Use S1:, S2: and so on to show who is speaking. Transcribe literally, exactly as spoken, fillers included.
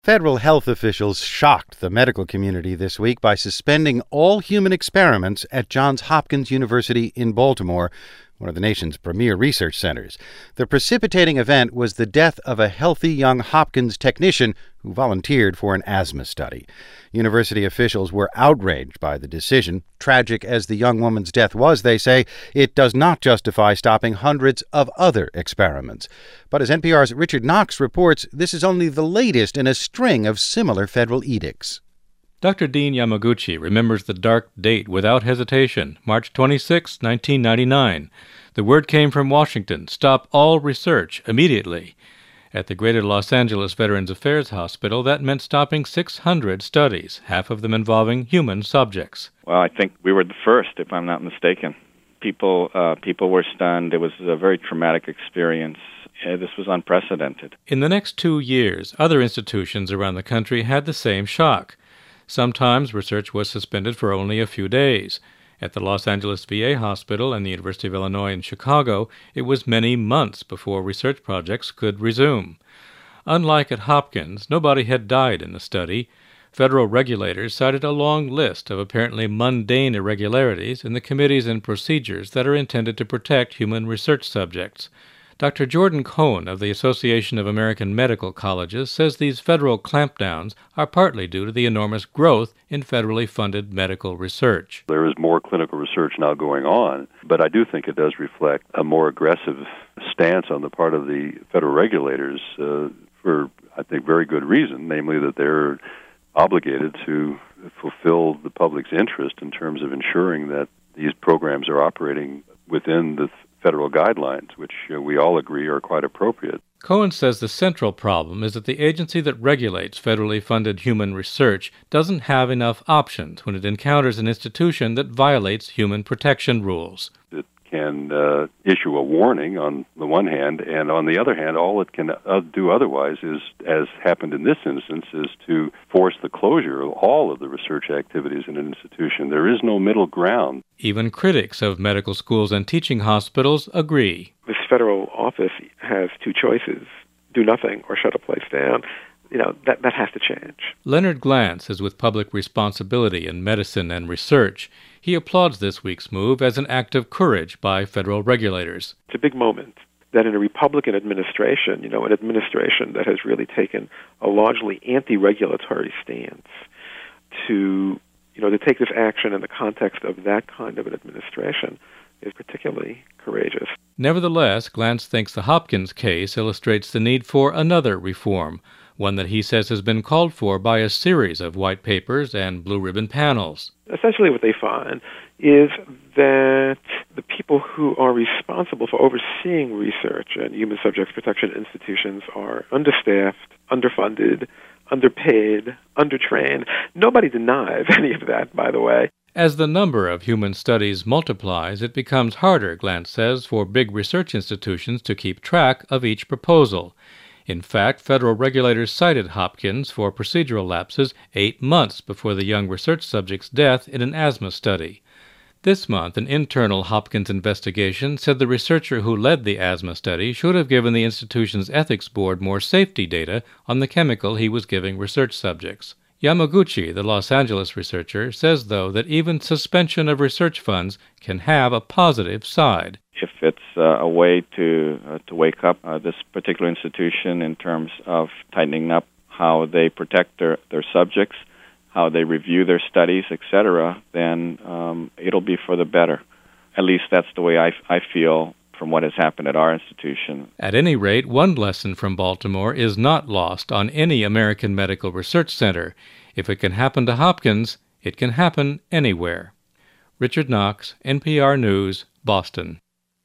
S1: Federal health officials shocked the medical community this week by suspending all human experiments at Johns Hopkins University in Baltimore, one of the nation's premier research centers. The precipitating event was the death of a healthy young Hopkins technician who volunteered for an asthma study. University officials were outraged by the decision. Tragic as the young woman's death was, they say, it does not justify stopping hundreds of other experiments. But as N P R's Richard Knox reports, this is only the latest in a string of similar federal edicts.
S2: Doctor Dean Yamaguchi remembers the dark date without hesitation, March twenty-sixth, nineteen ninety-nine. The word came from Washington, stop all research immediately. At the Greater Los Angeles Veterans Affairs Hospital, that meant stopping six hundred studies, half of them involving human subjects.
S3: Well, I think we were the first, if I'm not mistaken. People, uh, people were stunned. It was a very traumatic experience. Uh, this was unprecedented.
S2: In the next two years, other institutions around the country had the same shock. Sometimes research was suspended for only a few days. At the Los Angeles V A Hospital and the University of Illinois in Chicago, it was many months before research projects could resume. Unlike at Hopkins, nobody had died in the study. Federal regulators cited a long list of apparently mundane irregularities in the committees and procedures that are intended to protect human research subjects. Doctor Jordan Cohen of the Association of American Medical Colleges says these federal clampdowns are partly due to the enormous growth in federally funded medical research.
S4: There is more clinical research now going on, but I do think it does reflect a more aggressive stance on the part of the federal regulators uh, for, I think, very good reason, namely that they're obligated to fulfill the public's interest in terms of ensuring that these programs are operating within the federal guidelines, which uh, we all agree are quite appropriate.
S2: Cohen says the central problem is that the agency that regulates federally funded human research doesn't have enough options when it encounters an institution that violates human protection rules.
S4: It can uh, issue a warning on the one hand, and on the other hand, all it can uh, do otherwise is, as happened in this instance, is to force the closure of all of the research activities in an institution. There is no middle ground.
S2: Even critics of medical schools and teaching hospitals agree.
S5: This federal office has two choices, do nothing or shut a place down. You know, that, that has to change.
S2: Leonard Glantz is with Public Responsibility in Medicine and Research. He applauds this week's move as an act of courage by federal regulators.
S5: It's a big moment that in a Republican administration, you know, an administration that has really taken a largely anti-regulatory stance to, you know, to take this action in the context of that kind of an administration is particularly courageous.
S2: Nevertheless, Glantz thinks the Hopkins case illustrates the need for another reform, one that he says has been called for by a series of white papers and blue ribbon panels.
S5: Essentially what they find is that the people who are responsible for overseeing research and human subjects protection institutions are understaffed, underfunded, underpaid, undertrained. Nobody denies any of that, by the way.
S2: As the number of human studies multiplies, it becomes harder, Glantz says, for big research institutions to keep track of each proposal. In fact, federal regulators cited Hopkins for procedural lapses eight months before the young research subject's death in an asthma study. This month, an internal Hopkins investigation said the researcher who led the asthma study should have given the institution's ethics board more safety data on the chemical he was giving research subjects. Yamaguchi, the Los Angeles researcher, says, though, that even suspension of research funds can have a positive side.
S3: If it's uh, a way to uh, to wake up uh, this particular institution in terms of tightening up how they protect their, their subjects, how they review their studies, et cetera, then um, it'll be for the better. At least that's the way I, I feel from what has happened at our institution.
S2: At any rate, one lesson from Baltimore is not lost on any American medical research center. If it can happen to Hopkins, it can happen anywhere. Richard Knox, N P R News, Boston.